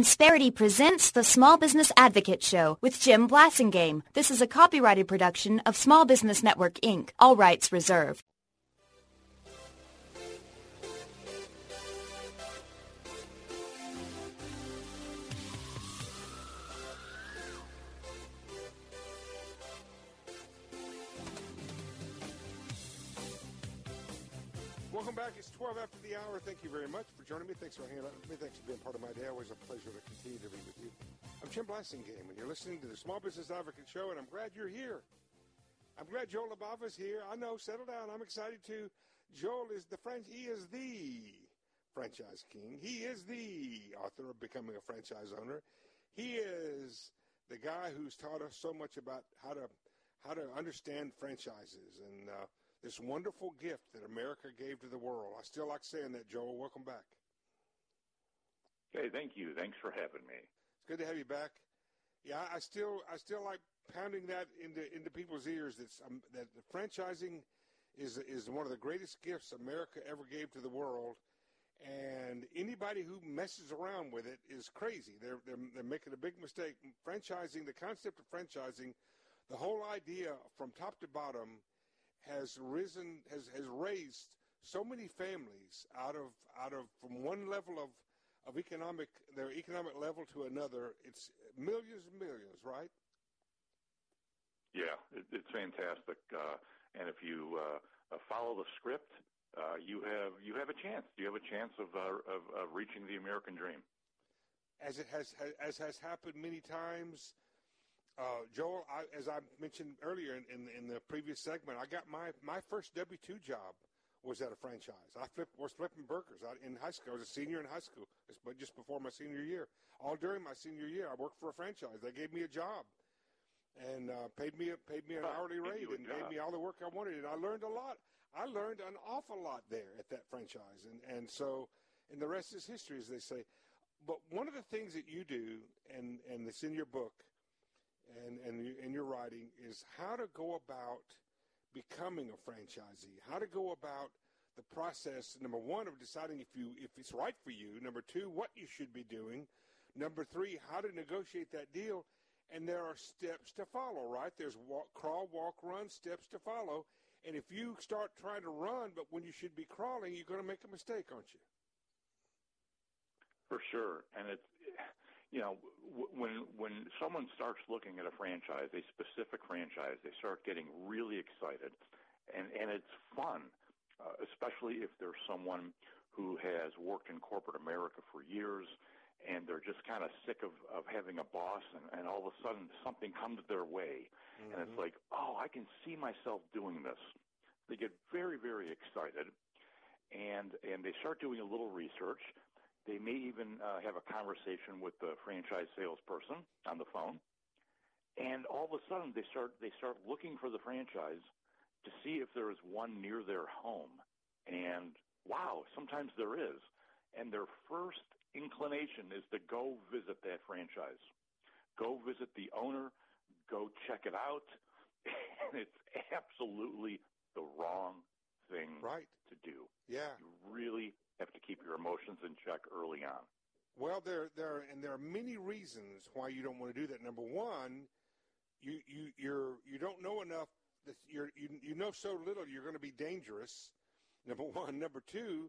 Insperity presents the Small Business Advocate Show with Jim Blasingame. This is a copyrighted production of Small Business Network, Inc., all rights reserved. Welcome back. It's 12 after the hour. Thank you very much for joining me. Thanks for hanging out with me. Thanks for being part of my day. Always a pleasure to continue to be with you. I'm Jim Blasingame, and you're listening to the Small Business Advocate Show, and I'm glad you're here. I'm glad Joel Labava's here. I know, settle down. I'm excited too. Joel is the franchise king. He is the author of Becoming a Franchise Owner. He is the guy who's taught us so much about how to understand franchises and this wonderful gift that America gave to the world. I still like saying that, Joel. Welcome back. Hey, thank you. Thanks for having me. It's good to have you back. Yeah, I still like pounding that into people's ears that franchising is one of the greatest gifts America ever gave to the world, and anybody who messes around with it is crazy. They're making a big mistake. Franchising, the concept of franchising, the whole idea from top to bottom has raised so many families out of from one level of their economic level to another. It's millions and millions, right? Yeah, it's fantastic. And if you follow the script, you have a chance. You have a chance of reaching the American dream. As has happened many times. Joel, as I mentioned earlier in the previous segment, I got my first W-2 job was at a franchise. I was flipping burgers in high school. I was a senior in high school, but just before my senior year. All during my senior year, I worked for a franchise. They gave me a job and paid me an hourly rate and gave me all the work I wanted. And I learned a lot. I learned an awful lot there at that franchise. And the rest is history, as they say. But one of the things that you do, and it's in your book, and your writing, is how to go about becoming a franchisee, how to go about the process, number one, of deciding if it's right for you, number two, what you should be doing, number three, how to negotiate that deal, and there are steps to follow, right? There's crawl, walk, run, steps to follow, and if you start trying to run, but when you should be crawling, you're going to make a mistake, aren't you? For sure, and it's, when someone starts looking at a franchise, a specific franchise, they start getting really excited, and it's fun, especially if there's someone who has worked in corporate America for years, and they're just kind of sick of having a boss, and all of a sudden something comes their way, and it's like, oh, I can see myself doing this. They get very, very excited, and they start doing a little research. They may even have a conversation with the franchise salesperson on the phone, and all of a sudden they start looking for the franchise to see if there is one near their home. And wow, sometimes there is. And their first inclination is to go visit that franchise, go visit the owner, go check it out, and it's absolutely the wrong thing to do. Yeah, you really have to keep your emotions in check early on. Well, there are many reasons why you don't want to do that. Number one, you don't know enough. That you know so little you're going to be dangerous. Number one. Number two,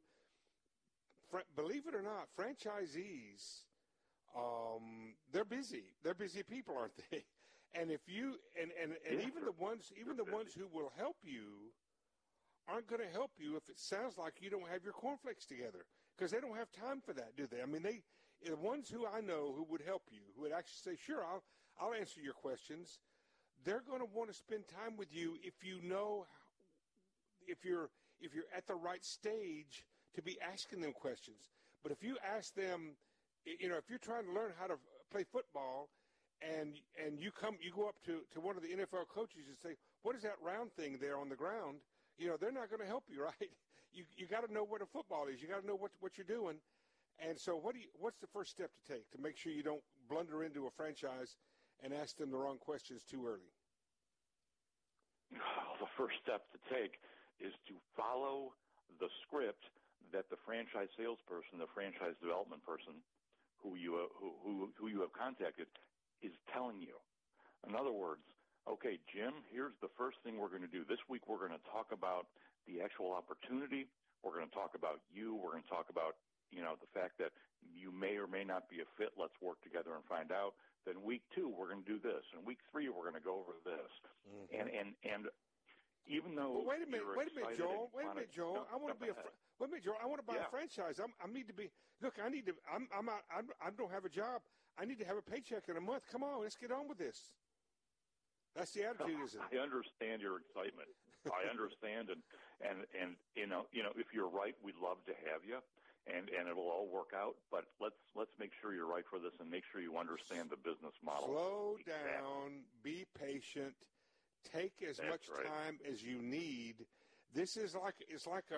believe it or not, franchisees, they're busy. They're busy people, aren't they? And if you and even the ones who will help you aren't going to help you if it sounds like you don't have your cornflakes together, because they don't have time for that, do they? I mean, the ones who I know who would help you, who would actually say, sure, I'll answer your questions, they're going to want to spend time with you if you know, if you're at the right stage to be asking them questions. But if you ask them, if you're trying to learn how to play football and you go up to one of the NFL coaches and say, what is that round thing there on the ground? They're not going to help you, right? You got to know what a football is. You got to know what you're doing. And so what's the first step to take to make sure you don't blunder into a franchise and ask them the wrong questions too early? The first step to take is to follow the script that the franchise salesperson, the franchise development person who you have contacted is telling you. In other words, okay, Jim, here's the first thing we're going to do. This week we're going to talk about the actual opportunity. We're going to talk about you. We're going to talk about, the fact that you may or may not be a fit. Let's work together and find out. Then week 2, we're going to do this. And week 3, we're going to go over this. Mm-hmm. And even though wait a minute, Joel. I want to be I want to buy a franchise. I need to be. Look, I need to. I don't have a job. I need to have a paycheck in a month. Come on, let's get on with this. That's the attitude, isn't it? I understand your excitement. I understand, and if you're right, we'd love to have you, and it'll all work out. But let's make sure you're right for this, and make sure you understand the business model. Slow down. Be patient. Take as much time as you need. This is like a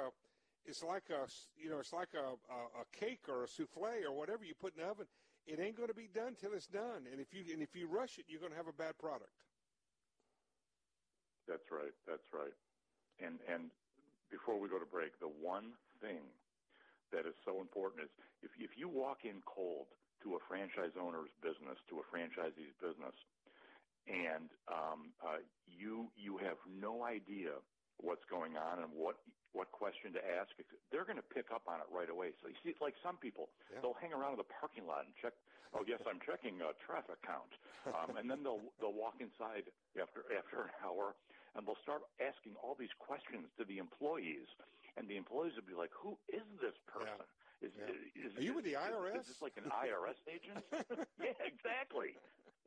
cake or a souffle or whatever you put in the oven. It ain't going to be done till it's done. And if you rush it, you're going to have a bad product. That's right. And before we go to break, the one thing that is so important is if you walk in cold to a franchise owner's business, to a franchisee's business, and you have no idea what's going on and what question to ask, they're going to pick up on it right away. So you see, it's like some people, they'll hang around in the parking lot and check, oh, yes, I'm checking traffic count. And then they'll walk inside after an hour, and they'll start asking all these questions to the employees. And the employees will be like, who is this person? Are you with the IRS? Is this like an IRS agent? Yeah, exactly.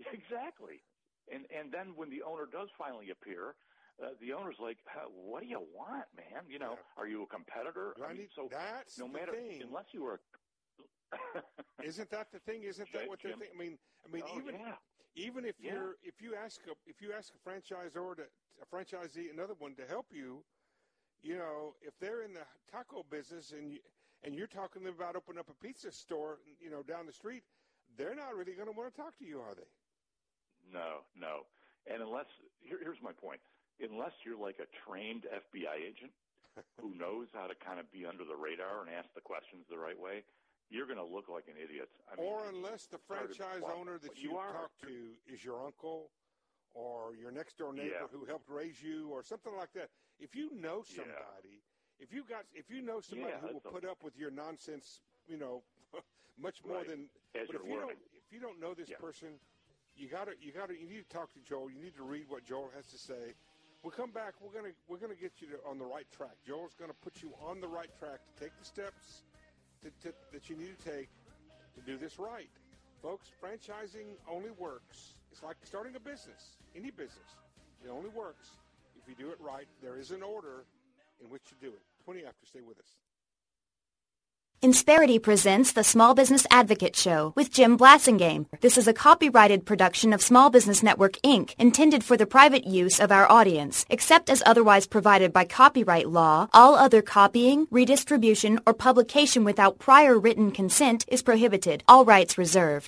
And then when the owner does finally appear, the owner's like, what do you want, man? Are you a competitor? That's no matter, the thing. Unless you were. Isn't that the thing? Isn't that what they're thinking? I mean, even if you ask a franchisee, another one to help you, if they're in the taco business and you're talking to them about opening up a pizza store, down the street, they're not really going to want to talk to you, are they? No. And here's my point. Unless you're like a trained FBI agent who knows how to kind of be under the radar and ask the questions the right way, you're going to look like an idiot. Unless the franchise owner that you talk to is your uncle or your next door neighbor who helped raise you or something like that. If you know somebody, if you know somebody who will put up with your nonsense, much more than. But if you don't know this person, you need to talk to Joel. You need to read what Joel has to say. We'll come back. We're gonna get you on the right track. Joel's gonna put you on the right track to take the steps that you need to take to do this right, folks. Franchising only works. It's like starting a business, any business. It only works if you do it right. There is an order in which to do it. 20 after. Stay with us. Insperity presents the Small Business Advocate Show with Jim Blasingame. This is a copyrighted production of Small Business Network, Inc., intended for the private use of our audience. Except as otherwise provided by copyright law, all other copying, redistribution, or publication without prior written consent is prohibited. All rights reserved.